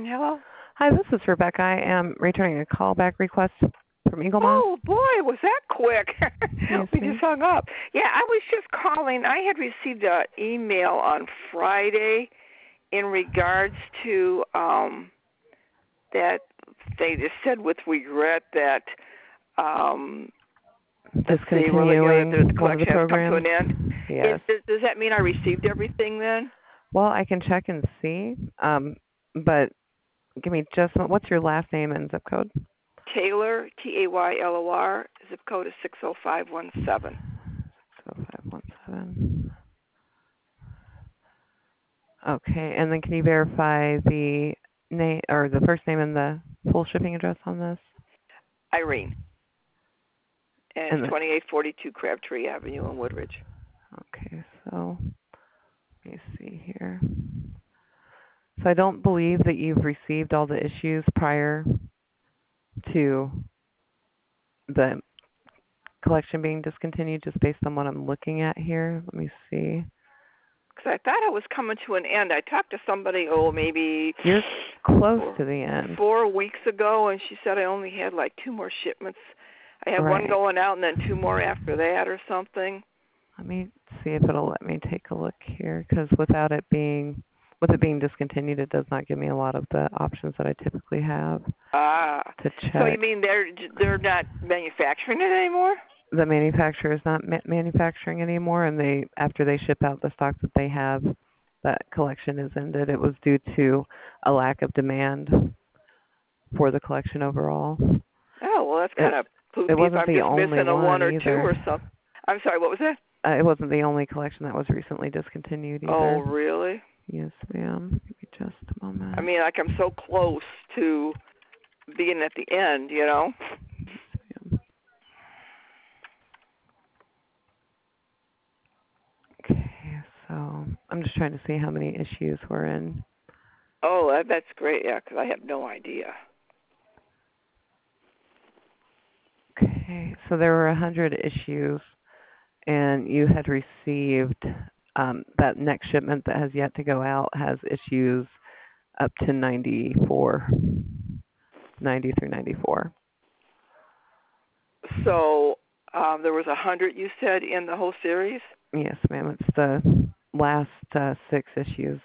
Hello? Hi, this is Rebecca. I am returning a callback request from Eagle Moss. Oh, boy, was that quick. Yes, We ma'am. just hung up. Yeah, I was just calling. I had received an email on Friday in regards to that they just said with regret that let's see, well, the Discontinuing one of the collection has come to programs. an end. Yes. Does that mean I received everything then? Well, I can check and see, but give me just what's your last name and zip code? Taylor, Taylor, zip code is 60517. 517. Okay, and then can you verify the name or the first name and the full shipping address on this? Irene. And And it's 2842 Crabtree Avenue in Woodridge. okay, so let me see here. So I don't believe that you've received all the issues prior to the collection being discontinued, just based on what I'm looking at here. Let me see. Because I thought it was coming to an end. I talked to somebody, maybe You're close to the end. 4 weeks ago, and she said I only had like 2 more shipments. I had one Right. going out and then 2 more after that or something. Let me see if it'll let me take a look here, because with it being discontinued, it does not give me a lot of the options that I typically have to check. So you mean they're not manufacturing it anymore? The manufacturer is not manufacturing anymore, and after they ship out the stock that they have, that collection is ended. It was due to a lack of demand for the collection overall. Oh, well, that's kind of poopy. It wasn't if I'm the just only missing a one or either. 2 or something. I'm sorry, what was that? It wasn't the only collection that was recently discontinued either. Oh, really? Yes, ma'am. Give me just a moment. I mean, like I'm so close to being at the end, you know? Okay, so I'm just trying to see how many issues we're in. Oh, that's great, yeah, because I have no idea. Okay, so there were 100 issues, and you had received that next shipment that has yet to go out has issues up to 90 through 94. So there was 100, you said, in the whole series? Yes, ma'am. It's the last 6 issues.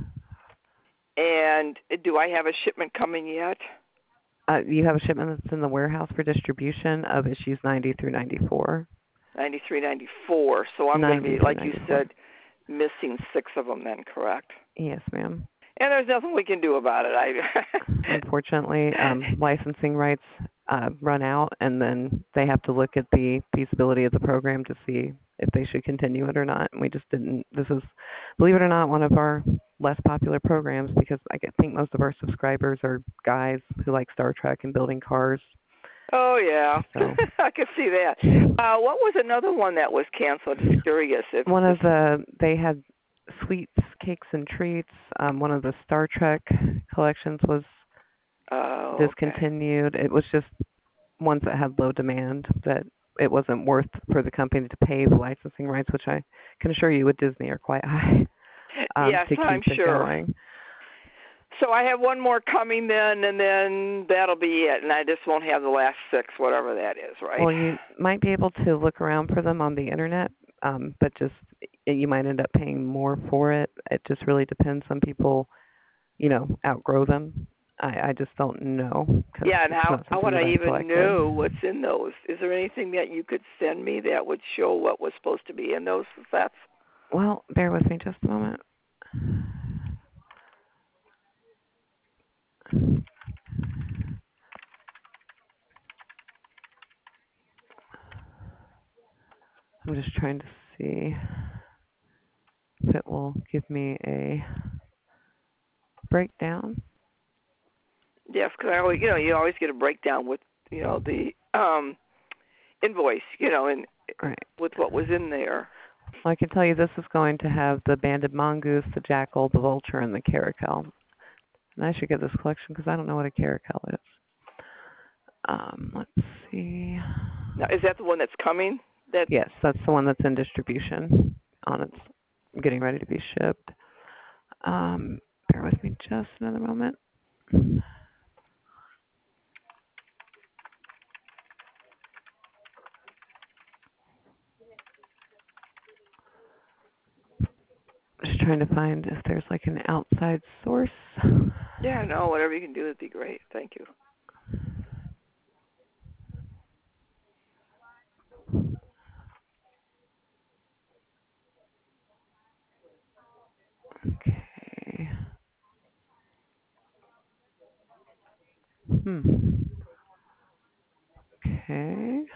And do I have a shipment coming yet? You have a shipment that's in the warehouse for distribution of issues 90 through 94. 93, 94. So I'm going to be, like 94. You said, missing 6 of them then, correct? Yes, ma'am. And there's nothing we can do about it. Unfortunately, licensing rights run out, and then they have to look at the feasibility of the program to see if they should continue it or not. And we just didn't. This is, believe it or not, one of our less popular programs, because I think most of our subscribers are guys who like Star Trek and building cars. Oh, yeah. So. I could see that. What was another one that was canceled? Just curious. They had sweets, cakes, and treats. One of the Star Trek collections was discontinued. Okay. It was just ones that had low demand, that it wasn't worth for the company to pay the licensing rights, which I can assure you with Disney are quite high. Yes, to keep I'm it sure. Going. So I have one more coming then, and then that'll be it, and I just won't have the last 6, whatever that is, right? Well, you might be able to look around for them on the internet, but just you might end up paying more for it. It just really depends. Some people, outgrow them. I just don't know. Yeah, and how would I even know what's in those? Is there anything that you could send me that would show what was supposed to be in those sets? Well, bear with me just a moment. I'm just trying to see if it will give me a breakdown. Yes, because I always, you always get a breakdown with, the invoice, and right. with what was in there. Well, I can tell you this is going to have the banded mongoose, the jackal, the vulture, and the caracal. And I should get this collection because I don't know what a caracal is. Let's see. Now, is that the one that's coming? Yes, that's the one that's in distribution. Getting ready to be shipped. Bear with me just another moment. Just trying to find if there's like an outside source. Yeah, no, whatever you can do would be great. Thank you. Okay. Okay.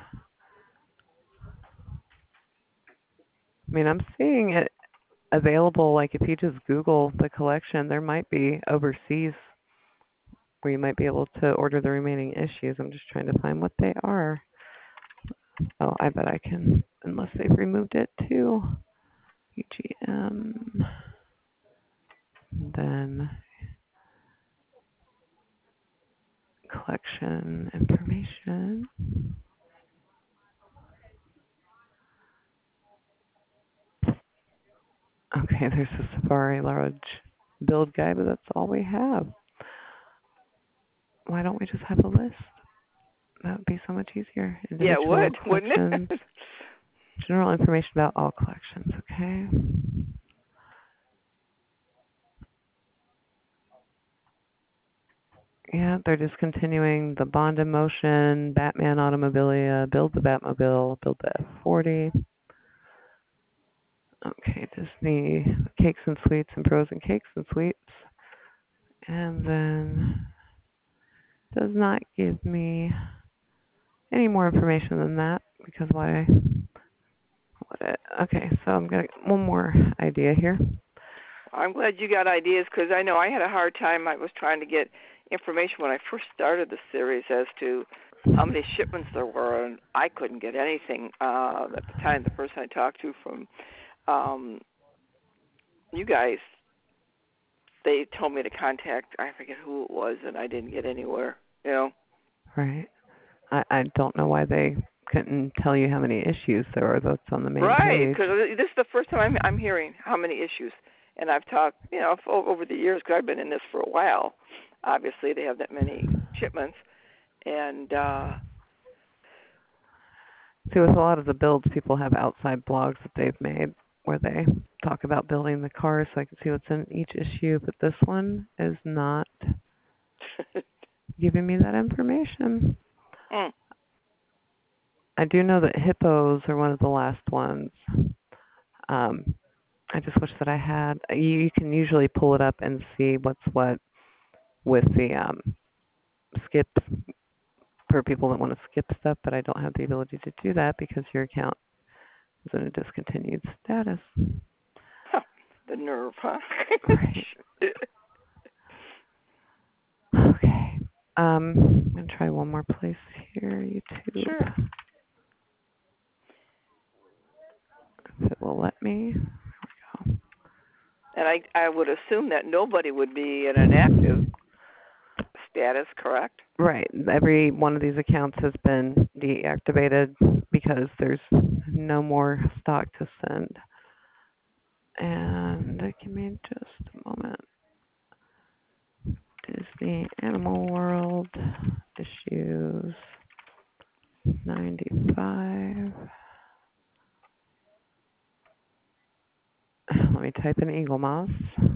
I mean, I'm seeing it available, like if you just Google the collection, there might be overseas where you might be able to order the remaining issues. I'm just trying to find what they are. Oh, I bet I can, unless they've removed it too. UGM. Then collection information. Okay, there's a Safari large build guide, but that's all we have. Why don't we just have a list? That would be so much easier. Yeah, it Individual would, wouldn't collections, it? general information about all collections. Okay. Yeah, they're discontinuing the Bond in Motion, Batman Automobilia, Build the Batmobile, Build the F40. Okay, Disney Cakes and Sweets and Frozen Cakes and Sweets. And then does not give me any more information than that because why would it? Okay, so I'm going to one more idea here. I'm glad you got ideas because I know I had a hard time. I was trying to get information when I first started the series as to how many shipments there were, and I couldn't get anything at the time. The person I talked to from you guys, they told me to contact, I forget who it was, and I didn't get anywhere, you know. Right. I don't know why they couldn't tell you how many issues there are. That's on the main Right, page. because this is the first time I'm hearing how many issues, and I've talked, you know, over the years because I've been in this for a while. Obviously, they have that many shipments, and See, with a lot of the builds, people have outside blogs that they've made where they talk about building the car so I can see what's in each issue, but this one is not giving me that information. I do know that hippos are one of the last ones. I just wish that I had. You can usually pull it up and see what's what with the skips for people that want to skip stuff, but I don't have the ability to do that because your account is in a discontinued status. Huh, the nerve, huh? Right. Okay. I'm going to try one more place here, YouTube. Sure. If it will let me. There we go. And I would assume that nobody would be in an active status, correct? Right. Every one of these accounts has been deactivated because there's no more stock to send. And give me just a moment. Disney Animal World issues 95. Let me type in Eaglemoss.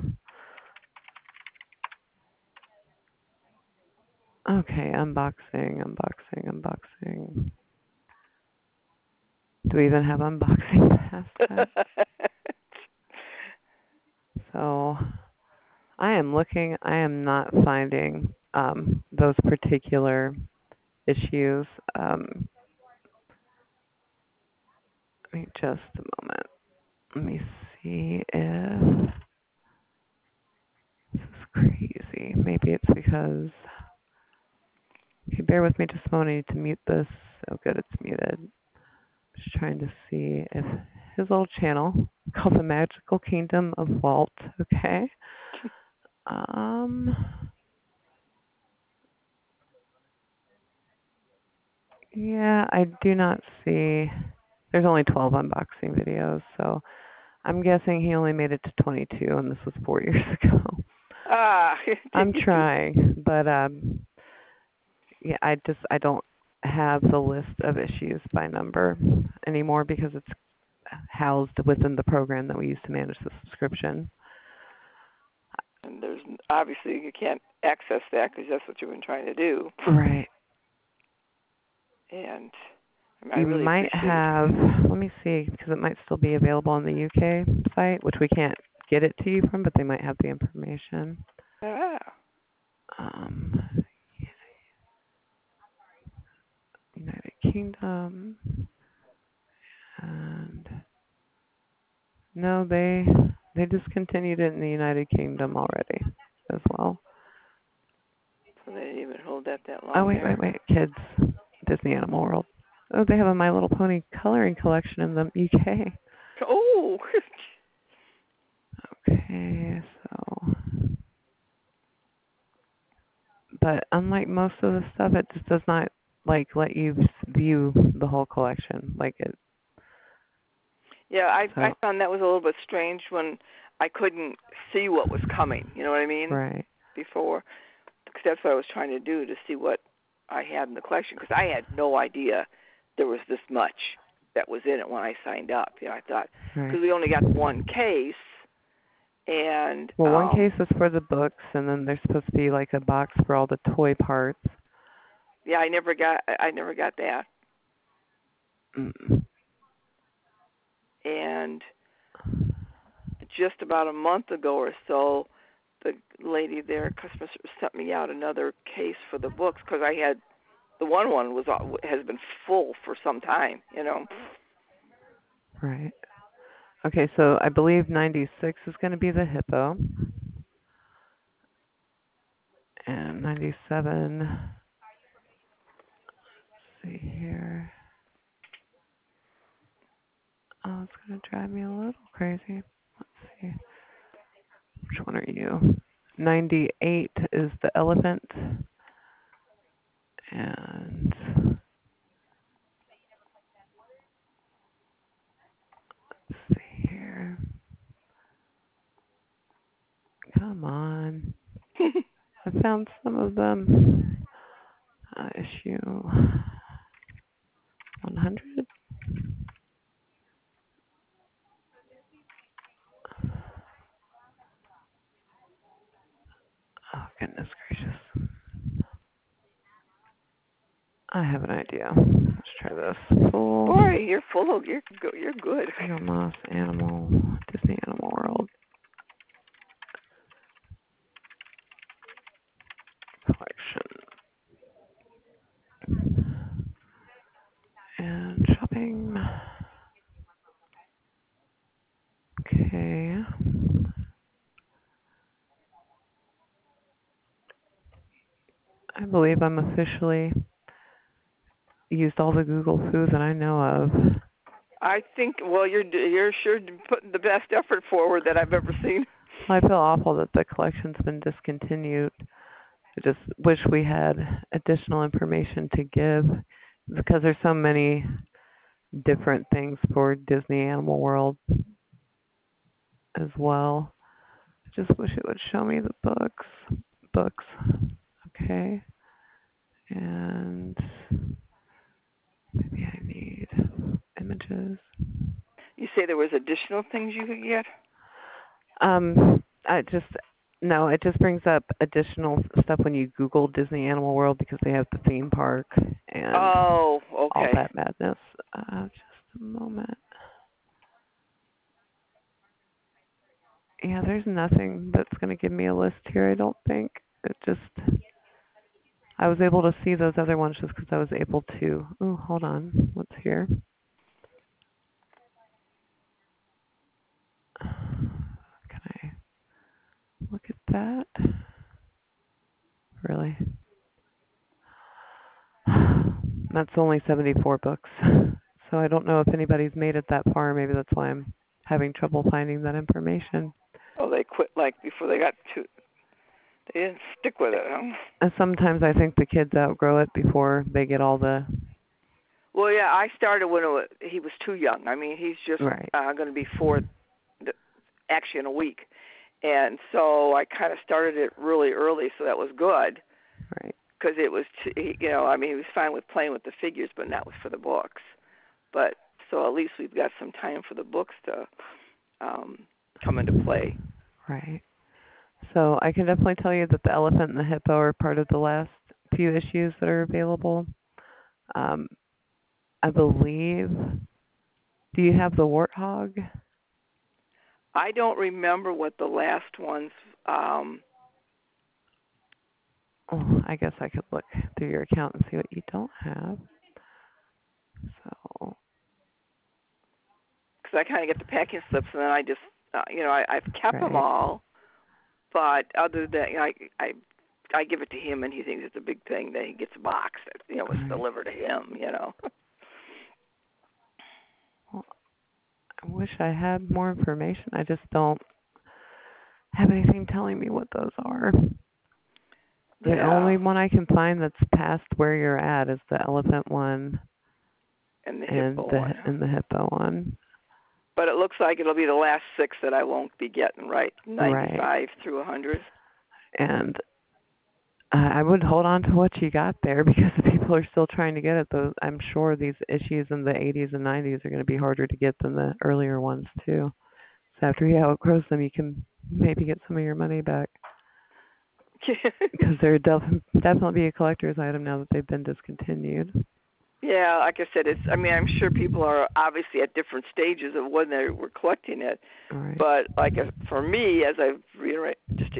Okay, unboxing. Do we even have unboxing past that? So I am looking. I am not finding those particular issues. Wait just a moment. Let me see if this is crazy. Maybe it's because, if you bear with me just a moment, I need to mute this. Oh good, it's muted. Just trying to see if his old channel called The Magical Kingdom of Walt, okay. Yeah, I do not see, there's only 12 unboxing videos, so I'm guessing he only made it to 22 and this was 4 years ago. I'm trying, but yeah, I don't have the list of issues by number anymore because it's housed within the program that we use to manage the subscription. And there's obviously you can't access that because that's what you've been trying to do. Right. And I You really might appreciate have, it. let me see, because it might still be available on the UK site, which we can't get it to you from, but they might have the information. Ah. Um, United Kingdom, and no, they discontinued it in the United Kingdom already as well. So they didn't even hold that long. Oh, wait, kids, Disney Animal World. Oh, they have a My Little Pony coloring collection in the UK. Oh. Okay, so, but unlike most of the stuff, it just does not let you view the whole collection like it. Yeah, So, I found that was a little bit strange when I couldn't see what was coming. You know what I mean? right. Before, because that's what I was trying to do to see what I had in the collection. Because I had no idea there was this much that was in it when I signed up. I thought because we only got one case, and well, one case is for the books, and then there's supposed to be like a box for all the toy parts. Yeah, I never got that. Mm. And just about a month ago or so, the lady there, customer service, sent me out another case for the books because I had the one has been full for some time. Right. Okay, so I believe 96 is going to be the hippo, and 97. Let's see here. Oh, it's going to drive me a little crazy. Let's see. Which one are you? 98 is the elephant, and let's see here. Come on. I found some of them. Issue 100. Oh, goodness gracious. I have an idea. Let's try this. Full. Boy, you're good. Eagle Moss Animal, Disney Animal World collection. And shopping. Okay. I believe I'm officially used all the Google Foo that I know of. I think. Well, you're sure putting the best effort forward that I've ever seen. I feel awful that the collection's been discontinued. I just wish we had additional information to give because there's so many different things for Disney Animal World as well. I just wish it would show me the books. Okay. And maybe I need images. You say there was additional things you could get? It just brings up additional stuff when you Google Disney Animal World because they have the theme park and Oh, okay. all that madness. Just a moment. Yeah, there's nothing that's going to give me a list here, I don't think. I was able to see those other ones just because I was able to. Oh, hold on. What's here? Can I look at that? Really? That's only 74 books. So I don't know if anybody's made it that far. Maybe that's why I'm having trouble finding that information. Oh, they quit before they got to. They didn't stick with it, huh? And sometimes I think the kids outgrow it before they get all the. Well, yeah, I started when he was too young. I mean, he's just right. going to be 4, actually in a week, And so I kind of started it really early, so that was good. Right. Because it was, he was fine with playing with the figures, but not for the books. But so at least we've got some time for the books to come into play. Right. So I can definitely tell you that the elephant and the hippo are part of the last few issues that are available. I believe. Do you have the warthog? I don't remember what the last ones. I guess I could look through your account and see what you don't have. So. Because I kind of get the packing slips, and then I just, I've kept them all. But other than I give it to him, and he thinks it's a big thing that he gets a box that was delivered to him. Well, I wish I had more information. I just don't have anything telling me what those are. The only one I can find that's past where you're at is the elephant one and the hippo one. And the hippo one. But it looks like it'll be the last 6 that I won't be getting, right? 95 through 100. And I would hold on to what you got there because the people are still trying to get it. Those, I'm sure these issues in the 80s and 90s are going to be harder to get than the earlier ones, too. So after you outgrow them, you can maybe get some of your money back. Because they're definitely be a collector's item now that they've been discontinued. Yeah, like I said, I'm sure people are obviously at different stages of when they were collecting it. Right. But for me, as I've reiterate,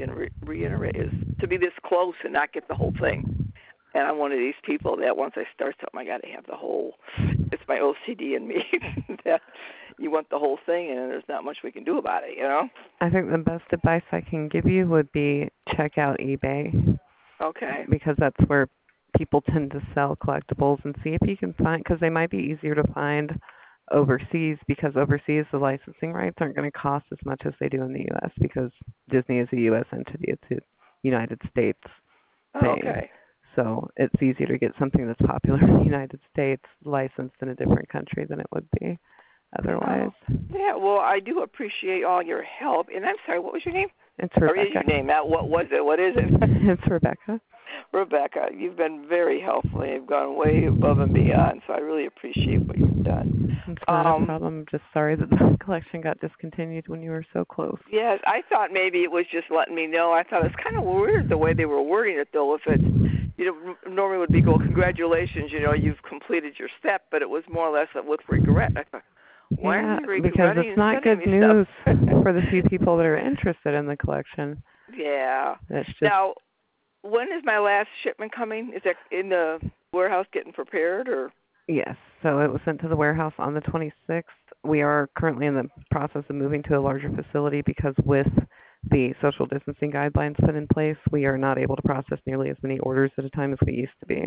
is to be this close and not get the whole thing. And I'm one of these people that once I start something, I got to have the whole. It's my OCD in me that you want the whole thing, and there's not much we can do about it. I think the best advice I can give you would be check out eBay. Okay. Because that's where people tend to sell collectibles, and see if you can find, because they might be easier to find overseas, because overseas the licensing rights aren't going to cost as much as they do in the U.S. because Disney is a U.S. entity. It's a United States thing. Okay. So it's easier to get something that's popular in the United States licensed in a different country than it would be otherwise. Yeah, well, I do appreciate all your help. And I'm sorry, what was your name? It's Rebecca. Or is your name? What was it? What is it? It's Rebecca. Rebecca, you've been very helpful. You've gone way above and beyond, so I really appreciate what you've done. It's not a problem. I'm just sorry that the collection got discontinued when you were so close. Yes, I thought maybe it was just letting me know. I thought it was kind of weird the way they were wording it, though. If it's, normally would be, well, congratulations, you've completed your step, but it was more or less with regret. I thought, why are you regretting? Because it's not good news for the few people that are interested in the collection. Yeah. It's just, now, when is my last shipment coming? Is that in the warehouse getting prepared, or? Yes. So it was sent to the warehouse on the 26th. We are currently in the process of moving to a larger facility because with the social distancing guidelines put in place, we are not able to process nearly as many orders at a time as we used to be.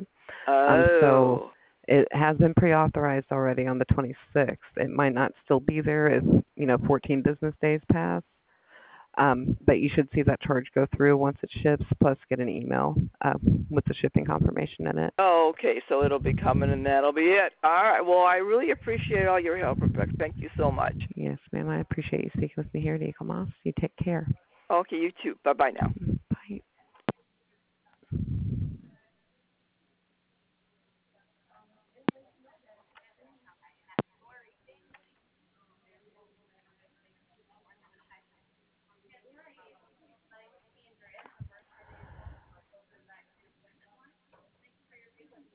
So it has been pre-authorized already on the 26th. It might not still be there if, 14 business days pass. But you should see that charge go through once it ships, plus get an email with the shipping confirmation in it. Oh, okay. So it'll be coming, and that'll be it. All right. Well, I really appreciate all your help, Rebecca. Thank you so much. Yes, ma'am. I appreciate you speaking with me here at Eagle Moss. You take care. Okay, you too. Bye-bye now.